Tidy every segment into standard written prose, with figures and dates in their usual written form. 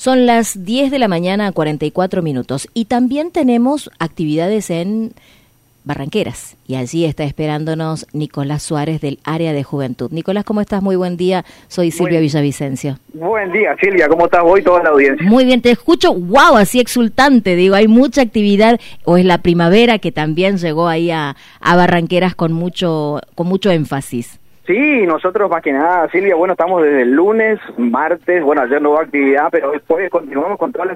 Son las 10 de la mañana, 44 minutos. Y también tenemos actividades en Barranqueras. Y allí está esperándonos Nicolás Suárez del área de juventud. Nicolás, ¿cómo estás? Muy buen día. Soy Silvia Villavicencio. Buen día, Silvia. ¿Cómo estás hoy? Toda la audiencia. Muy bien, te escucho, wow, así exultante. Digo, hay mucha actividad. O es la primavera que también llegó ahí a Barranqueras con mucho énfasis. Sí, nosotros más que nada, Silvia, bueno, estamos desde el lunes, martes, bueno, ayer no hubo actividad, pero después continuamos con todas las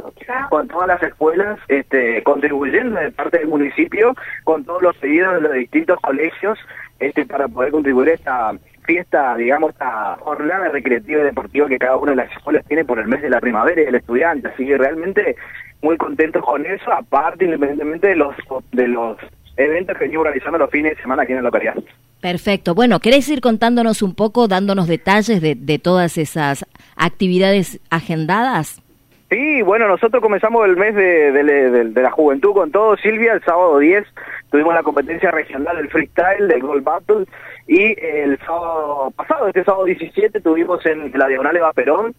escuelas, contribuyendo de parte del municipio con todos los pedidos de los distintos colegios, para poder contribuir a esta fiesta, digamos, esta jornada recreativa y deportiva que cada una de las escuelas tiene por el mes de la primavera y del estudiante, así que realmente muy contentos con eso, aparte, independientemente de los eventos que venimos realizando los fines de semana aquí en la localidad. Perfecto. Bueno, ¿querés ir contándonos un poco, dándonos detalles de todas esas actividades agendadas? Sí, bueno, nosotros comenzamos el mes de la juventud con todo, Silvia. El sábado 10 tuvimos la competencia regional del freestyle, del Gold Battle, y el sábado pasado, este sábado 17, tuvimos en la Diagonal Eva Perón,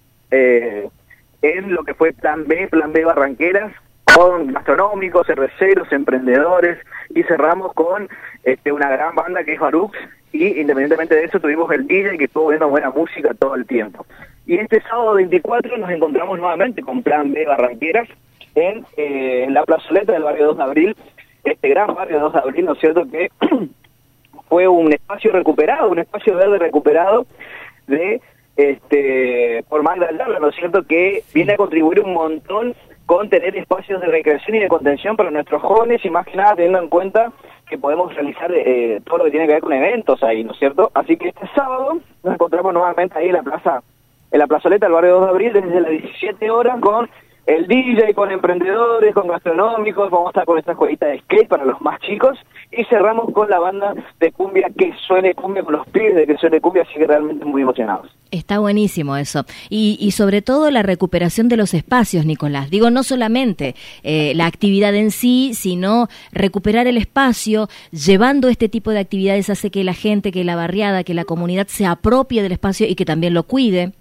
en lo que fue Plan B Barranqueras, con gastronómicos, cerveceros, emprendedores, y cerramos con una gran banda que es Barux, y independientemente de eso tuvimos el DJ que estuvo viendo buena música todo el tiempo. Y este sábado 24 nos encontramos nuevamente con Plan B Barranqueras en la plazoleta del barrio 2 de Abril, este gran barrio 2 de Abril, ¿no es cierto?, que fue un espacio recuperado, un espacio verde recuperado de por Magda Ayala, ¿no es cierto?, que viene a contribuir un montón con tener espacios de recreación y de contención para nuestros jóvenes, y más que nada teniendo en cuenta que podemos realizar todo lo que tiene que ver con eventos ahí, ¿no es cierto? Así que este sábado nos encontramos nuevamente ahí en la plazoleta del barrio 2 de Abril, desde las 17 horas, con el DJ, con emprendedores, con gastronómicos. Vamos a estar con esta jueguita de skate para los más chicos, y cerramos con la banda de cumbia Que Suene Cumbia, con los pibes de Que Suene Cumbia, así que realmente muy emocionados. Está buenísimo eso. Y sobre todo la recuperación de los espacios, Nicolás. Digo, no solamente la actividad en sí, sino recuperar el espacio. Llevando este tipo de actividades hace que la gente, que la barriada, que la comunidad se apropie del espacio y que también lo cuide.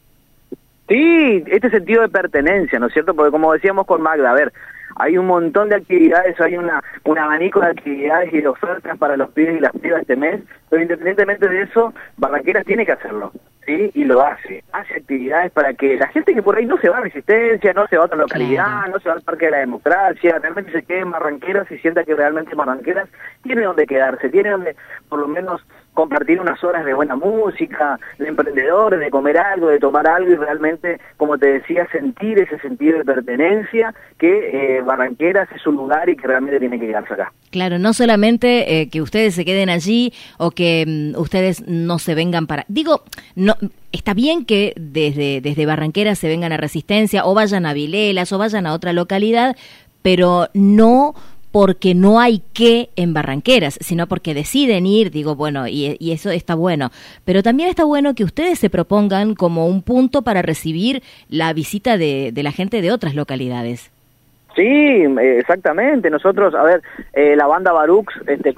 Sí, este sentido de pertenencia, ¿no es cierto? Porque como decíamos con Magda, a ver, hay un montón de actividades, hay un abanico de actividades y de ofertas para los pibes y las pibas este mes, pero independientemente de eso, Barranqueras tiene que hacerlo, ¿sí? Y lo hace actividades para que la gente que por ahí no se va a Resistencia, no se va a otra localidad, no se va al Parque de la Democracia, realmente se quede en Barranqueras y sienta que realmente Barranqueras tiene donde quedarse, tiene donde por lo menos compartir unas horas de buena música, de emprendedores, de comer algo, de tomar algo, y realmente, como te decía, sentir ese sentido de pertenencia que Barranqueras es un lugar y que realmente tiene que quedarse acá. Claro, no solamente que ustedes se queden allí o que ustedes no se vengan para... Digo, no, está bien que desde Barranqueras se vengan a Resistencia o vayan a Vilelas o vayan a otra localidad, pero no porque no hay que en Barranqueras, sino porque deciden ir, digo, bueno, y eso está bueno. Pero también está bueno que ustedes se propongan como un punto para recibir la visita de la gente de otras localidades. Sí, exactamente. Nosotros, a ver, la banda Barux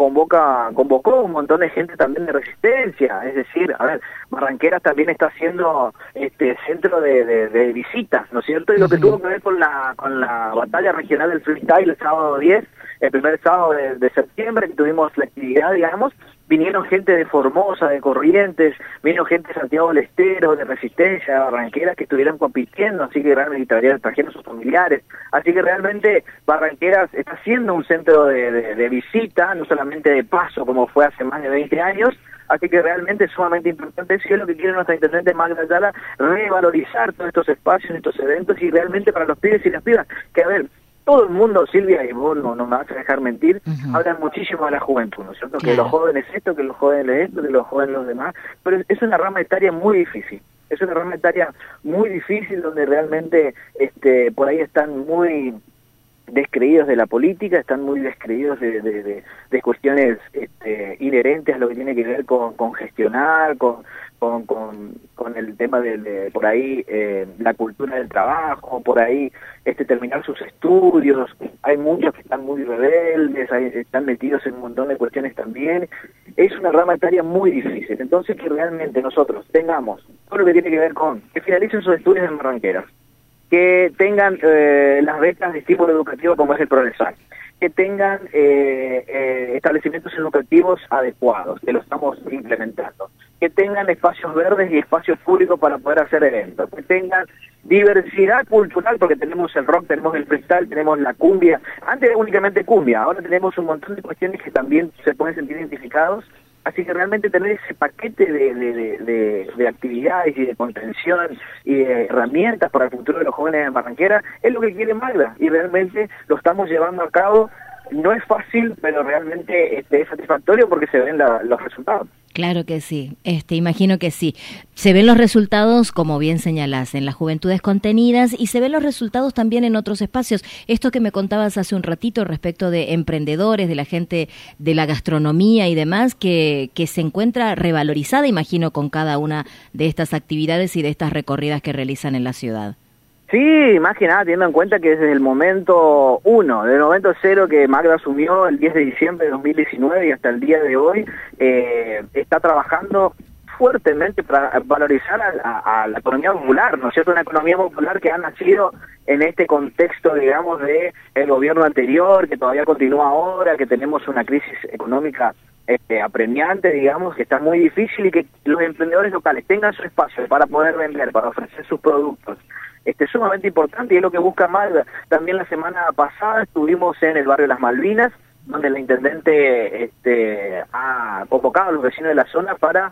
convocó un montón de gente también de Resistencia. Es decir, a ver, Barranqueras también está siendo centro de visitas, ¿no es cierto? Y lo que tuvo que ver con la batalla regional del freestyle el sábado 10, el primer sábado de septiembre, que tuvimos la actividad, digamos, vinieron gente de Formosa, de Corrientes, vino gente de Santiago del Estero, de Resistencia, de Barranqueras, que estuvieron compitiendo, así que realmente trajeron sus familiares. Así que realmente Barranqueras está siendo un centro de visita, no solamente de paso, como fue hace más de 20 años, así que realmente es sumamente importante, si es lo que quiere nuestra intendente Magda Ayala, revalorizar todos estos espacios, estos eventos, y realmente para los pibes y las pibas, que a ver, todo el mundo, Silvia, y vos no me vas a dejar mentir, hablan muchísimo de la juventud, ¿no es cierto? Claro. Que los jóvenes esto, que los jóvenes esto, que los jóvenes los demás, pero es una rama etaria muy difícil. Es una rama etaria muy difícil donde realmente por ahí están muy descreídos de la política, están muy descreídos de cuestiones inherentes a lo que tiene que ver con gestionar, con el tema de por ahí la cultura del trabajo, por ahí terminar sus estudios. Hay muchos que están muy rebeldes, están metidos en un montón de cuestiones también. Es una rama etaria muy difícil. Entonces, que realmente nosotros tengamos todo lo que tiene que ver con que finalicen sus estudios en Barranqueras, que tengan las becas de estímulo educativo como es el Progresar, que tengan establecimientos educativos adecuados, que lo estamos implementando, que tengan espacios verdes y espacios públicos para poder hacer eventos, que tengan diversidad cultural, porque tenemos el rock, tenemos el freestyle, tenemos la cumbia, antes era únicamente cumbia, ahora tenemos un montón de cuestiones que también se pueden sentir identificados. Así que realmente tener ese paquete de actividades y de contención y de herramientas para el futuro de los jóvenes en Barranquera es lo que quiere Magda, y realmente lo estamos llevando a cabo. No es fácil, pero realmente es satisfactorio porque se ven los resultados. Claro que sí, imagino que sí. Se ven los resultados, como bien señalás, en las juventudes contenidas, y se ven los resultados también en otros espacios. Esto que me contabas hace un ratito respecto de emprendedores, de la gente de la gastronomía y demás, que se encuentra revalorizada, imagino, con cada una de estas actividades y de estas recorridas que realizan en la ciudad. Sí, más que nada teniendo en cuenta que desde el momento 1, del momento 0 que Magda asumió el 10 de diciembre de 2019 y hasta el día de hoy, está trabajando fuertemente para valorizar a la economía popular, ¿no es cierto? Una economía popular que ha nacido en este contexto, digamos, de el gobierno anterior, que todavía continúa ahora, que tenemos una crisis económica apremiante, digamos, que está muy difícil, y que los emprendedores locales tengan su espacio para poder vender, para ofrecer sus productos. Es sumamente importante, y es lo que busca Magda. También la semana pasada estuvimos en el barrio Las Malvinas, donde la intendente ha convocado a los vecinos de la zona para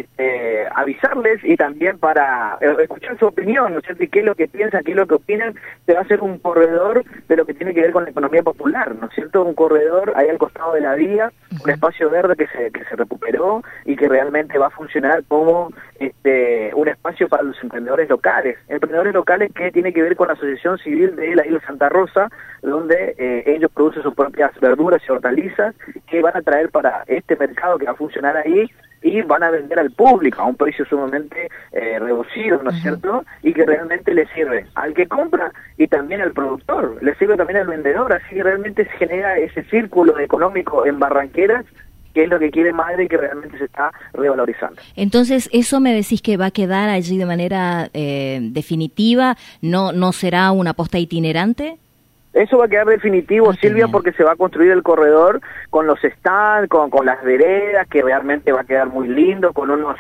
avisarles y también para escuchar su opinión, ¿no es cierto? Y qué es lo que piensan, qué es lo que opinan. Se va a hacer un corredor de lo que tiene que ver con la economía popular, ¿no es cierto? Un corredor ahí al costado de la vía, un espacio verde que se recuperó y que realmente va a funcionar como un espacio para los emprendedores locales que tiene que ver con la Asociación Civil de la Isla Santa Rosa, donde ellos producen sus propias verduras y hortalizas que van a traer para este mercado que va a funcionar ahí, y van a vender al público a un precio sumamente reducido, ¿no es cierto? Y que realmente le sirve al que compra y también al productor, le sirve también al vendedor, así que realmente se genera ese círculo económico en Barranqueras, que es lo que quiere Magda y que realmente se está revalorizando. Entonces, ¿eso me decís que va a quedar allí de manera definitiva? ¿No será una posta itinerante? Eso va a quedar definitivo, Silvia, porque se va a construir el corredor con los stands, con las veredas, que realmente va a quedar muy lindo, con unas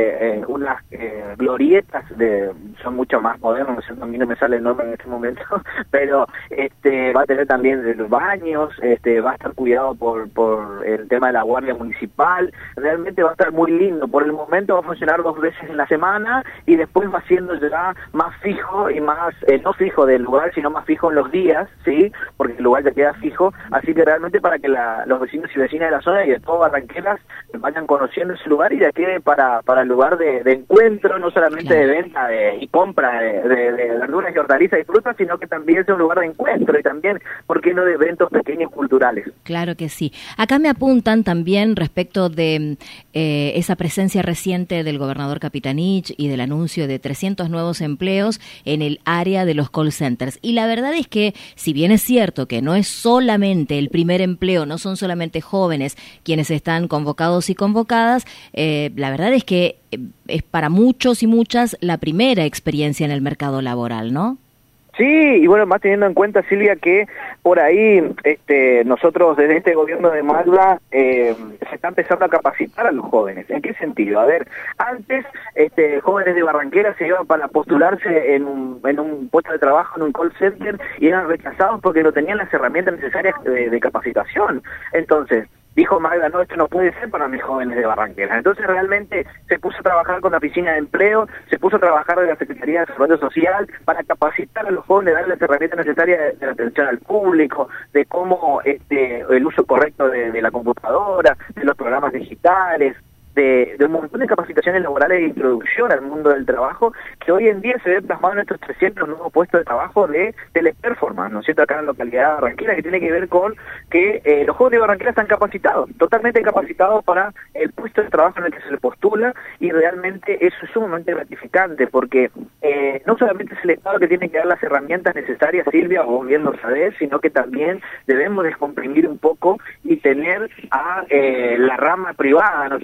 glorietas, son mucho más modernos, a mí no me sale el nombre en este momento, pero va a tener también los baños, va a estar cuidado por el tema de la guardia municipal, realmente va a estar muy lindo. Por el momento va a funcionar 2 veces en la semana, y después va siendo ya más fijo y más, no fijo del lugar, sino más fijo en los días, ¿sí? Porque el lugar ya queda fijo, así que realmente para que los vecinos y vecinas de la zona y de todo Barranqueras vayan conociendo ese lugar, y ya quede para el lugar de encuentro, no solamente de venta y compra de verduras y hortalizas y frutas, sino que también es un lugar de encuentro, y también, ¿por qué no?, de eventos pequeños culturales. Claro que sí. Acá me apuntan también respecto de esa presencia reciente del gobernador Capitanich y del anuncio de 300 nuevos empleos en el área de los call centers. Y la verdad es que, si bien es cierto que no es solamente el primer empleo, no son solamente jóvenes quienes están convocados y convocadas, la verdad es que es para muchos y muchas la primera experiencia en el mercado laboral, ¿no? Sí, y bueno, más teniendo en cuenta, Silvia, que por ahí nosotros desde este gobierno de Magda se está empezando a capacitar a los jóvenes. ¿En qué sentido? A ver, antes jóvenes de Barranquera se iban para postularse en un puesto de trabajo en un call center y eran rechazados porque no tenían las herramientas necesarias de capacitación. Entonces, dijo Magda, no, esto no puede ser para mis jóvenes de Barranquera. Entonces realmente se puso a trabajar con la oficina de empleo, se puso a trabajar de la Secretaría de Desarrollo Social para capacitar a los jóvenes, darles las herramientas necesarias de la atención al público, de cómo el uso correcto de la computadora, de los programas digitales, de un montón de capacitaciones laborales de introducción al mundo del trabajo, que hoy en día se ve plasmado en estos 300 nuevos puestos de trabajo de teleperformance, ¿no es cierto?, acá en la localidad de Barranquera, que tiene que ver con que los jóvenes de Barranquera están capacitados, totalmente capacitados para el puesto de trabajo en el que se le postula, y realmente eso es sumamente gratificante, porque no solamente es el Estado que tiene que dar las herramientas necesarias, Silvia, o bien lo sabés, sino que también debemos descomprimir un poco y tener a la rama privada, ¿no es cierto?, lo que tiene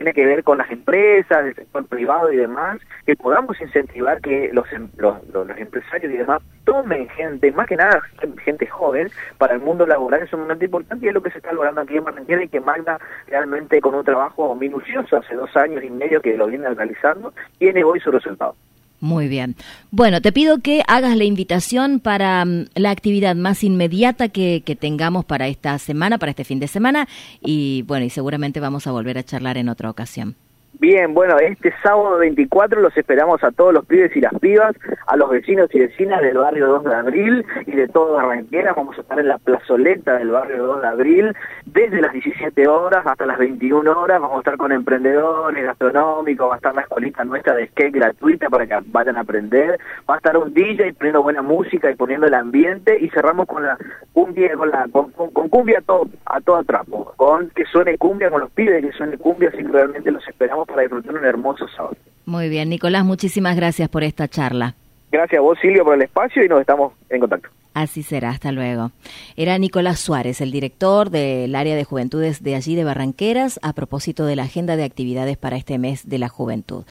tiene que ver con las empresas, el sector privado y demás, que podamos incentivar que los empresarios y demás tomen gente, más que nada gente joven, para el mundo laboral. Es un momento importante y es lo que se está logrando aquí en Barranquilla, y que Magda realmente, con un trabajo minucioso hace 2 años y medio que lo viene realizando, tiene hoy su resultado. Muy bien. Bueno, te pido que hagas la invitación para la actividad más inmediata que tengamos para esta semana, para este fin de semana, y bueno, y seguramente vamos a volver a charlar en otra ocasión. Bien, bueno, este sábado 24 los esperamos a todos los pibes y las pibas, a los vecinos y vecinas del barrio 2 de Abril y de todo Barranquera. Vamos a estar en la plazoleta del barrio 2 de Abril desde las 17 horas hasta las 21 horas. Vamos a estar con emprendedores gastronómicos, va a estar la escuelita nuestra de skate gratuita para que vayan a aprender. Va a estar un DJ poniendo buena música y poniendo el ambiente, y cerramos con la cumbia, con cumbia a todo trapo, con que suene cumbia, con los pibes que suene cumbia, así que realmente los esperamos para disfrutar un hermoso sábado. Muy bien, Nicolás, muchísimas gracias por esta charla. Gracias a vos, Silvio, por el espacio, y nos estamos en contacto. Así será, hasta luego. Era Nicolás Suárez, el director del área de juventudes de allí de Barranqueras, a propósito de la agenda de actividades para este mes de la juventud.